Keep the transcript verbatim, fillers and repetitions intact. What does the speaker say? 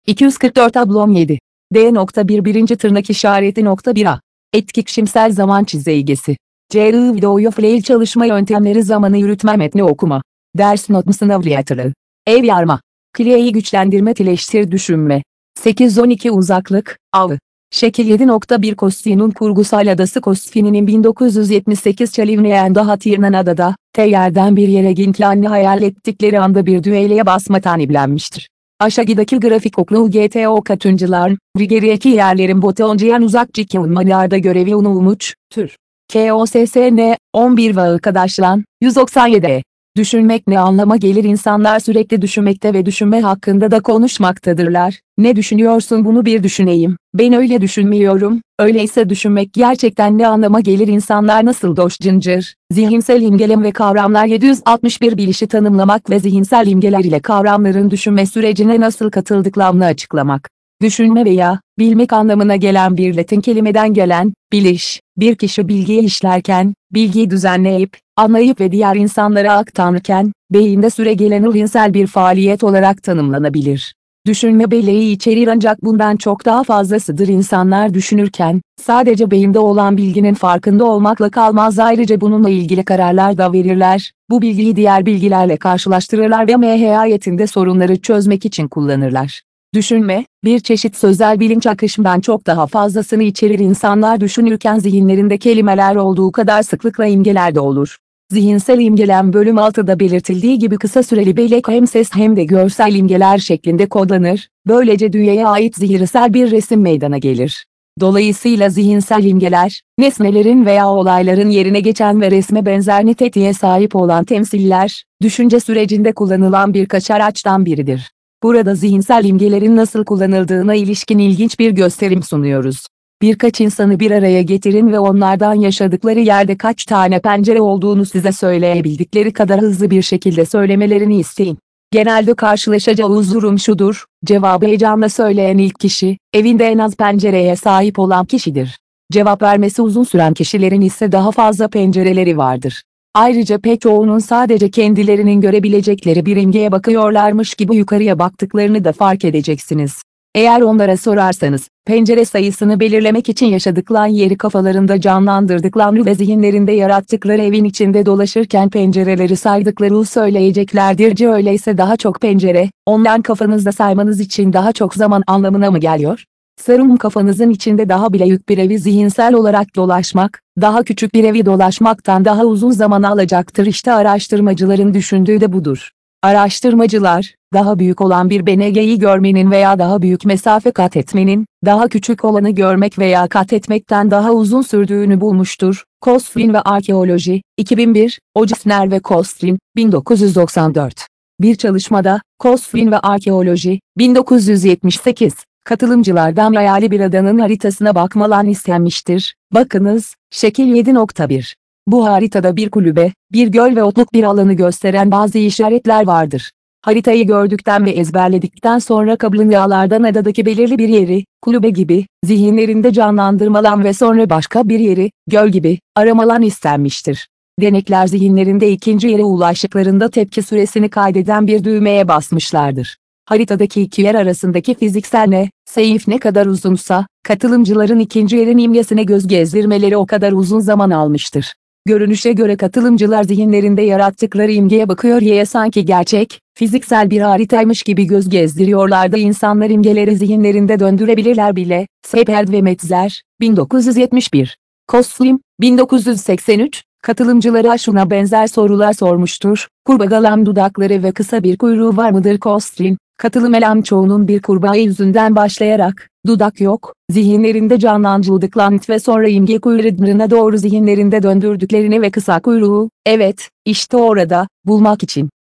iki yüz kırk dört ablom yedi. D nokta bir birinci tırnak işareti nokta bir a. Etkikişimsel zaman çizelgesi. C I video fail çalışma yöntemleri zamanı yürütme metni okuma. Ders not sınav yatırı. Ev yarma. Kliyeyi güçlendirme tileştir düşünme. sekiz on iki uzaklık, av. Şekil yedi nokta bir Kostin'in kurgusal adası Kostin'in bin dokuz yüz yetmiş sekiz Çalivneyen Hatirnan adada, te yerden bir yere ginklerini hayal ettikleri anda bir düğeleye basmatan iblenmiştir. Aşağıdaki grafik oklu G T O katıncılar, Rigeriyeki yerlerin botoncuyan uzakçı unmalarda görevi unulmuş, tür. K O S S N, on bir ve arkadaşlan, yüz doksan yedi. Düşünmek ne anlama gelir insanlar sürekli düşünmekte ve düşünme hakkında da konuşmaktadırlar. Ne düşünüyorsun bunu bir düşüneyim. Ben öyle düşünmüyorum. Öyleyse düşünmek gerçekten ne anlama gelir insanlar nasıl doşcıncır. Zihinsel imgelem ve kavramlar yedi yüz altmış bir bilişi tanımlamak ve zihinsel imgeler ile kavramların düşünme sürecine nasıl katıldıklarını açıklamak. Düşünme veya bilmek anlamına gelen bir Latin kelimeden gelen, biliş, bir kişi bilgiyi işlerken, bilgiyi düzenleyip, anlayıp ve diğer insanlara aktarırken, beyinde süregelen zihinsel bir faaliyet olarak tanımlanabilir. Düşünme belleği içerir ancak bundan çok daha fazlasıdır. İnsanlar düşünürken, sadece beyinde olan bilginin farkında olmakla kalmaz, ayrıca bununla ilgili kararlar da verirler, bu bilgiyi diğer bilgilerle karşılaştırırlar ve mahiyetinde sorunları çözmek için kullanırlar. Düşünme, bir çeşit sözel bilinç akışından çok daha fazlasını içerir. İnsanlar düşünürken zihinlerinde kelimeler olduğu kadar sıklıkla imgeler de olur. Zihinsel imgelem bölüm altıda belirtildiği gibi kısa süreli bellek hem ses hem de görsel imgeler şeklinde kodlanır, böylece dünyaya ait zihinsel bir resim meydana gelir. Dolayısıyla zihinsel imgeler, nesnelerin veya olayların yerine geçen ve resme benzer niteliğe sahip olan temsiller, düşünce sürecinde kullanılan birkaç araçtan biridir. Burada zihinsel imgelerin nasıl kullanıldığına ilişkin ilginç bir gösterim sunuyoruz. Birkaç insanı bir araya getirin ve onlardan yaşadıkları yerde kaç tane pencere olduğunu size söyleyebildikleri kadar hızlı bir şekilde söylemelerini isteyin. Genelde karşılaşacağınız durum şudur, cevabı heyecanla söyleyen ilk kişi, evinde en az pencereye sahip olan kişidir. Cevap vermesi uzun süren kişilerin ise daha fazla pencereleri vardır. Ayrıca pek çoğunun sadece kendilerinin görebilecekleri bir imgeye bakıyorlarmış gibi yukarıya baktıklarını da fark edeceksiniz. Eğer onlara sorarsanız, pencere sayısını belirlemek için yaşadıkları yeri kafalarında canlandırdıkları ve zihinlerinde yarattıkları evin içinde dolaşırken pencereleri saydıklarını söyleyeceklerdir. Öyleyse daha çok pencere, ondan kafanızda saymanız için daha çok zaman anlamına mı geliyor? Sarım kafanızın içinde daha bile büyük bir evi zihinsel olarak dolaşmak, daha küçük bir evi dolaşmaktan daha uzun zaman alacaktır. İşte araştırmacıların düşündüğü de budur. Araştırmacılar, daha büyük olan bir benegeyi görmenin veya daha büyük mesafe kat etmenin, daha küçük olanı görmek veya kat etmekten daha uzun sürdüğünü bulmuştur. Kostlin ve Arkeoloji, iki bin bir, Ocisner ve Kostlin, bin dokuz yüz doksan dört. Bir çalışmada, Kostlin ve Arkeoloji, bin dokuz yüz yetmiş sekiz, katılımcılardan hayali bir adanın haritasına bakmalarını istenmiştir. Bakınız, şekil yedi nokta bir. Bu haritada bir kulübe, bir göl ve otluk bir alanı gösteren bazı işaretler vardır. Haritayı gördükten ve ezberledikten sonra kabulünyalardan adadaki belirli bir yeri, kulübe gibi, zihinlerinde canlandırmalan ve sonra başka bir yeri, göl gibi, aramalan istenmiştir. Denekler zihinlerinde ikinci yere ulaştıklarında tepki süresini kaydeden bir düğmeye basmışlardır. Haritadaki iki yer arasındaki fiziksel ne, seyif ne kadar uzunsa, katılımcıların ikinci yerin imgesine göz gezdirmeleri o kadar uzun zaman almıştır. Görünüşe göre katılımcılar zihinlerinde yarattıkları imgeye bakıyor ya sanki gerçek, fiziksel bir haritaymış gibi göz gezdiriyorlardı. İnsanlar imgeleri zihinlerinde döndürebilirler bile. Seipert ve Metzer, bin dokuz yüz yetmiş bir. Kostlin, bin dokuz yüz seksen üç, katılımcılara şuna benzer sorular sormuştur. Kurbağalan dudakları ve kısa bir kuyruğu var mıdır? Kostlin, katılım elem çoğunun bir kurbağa yüzünden başlayarak, dudak yok, zihinlerinde canlandırdıklarını ve sonra imge kuyruğuna doğru zihinlerinde döndürdüklerini ve kısa kuyruğu, evet, işte orada, bulmak için.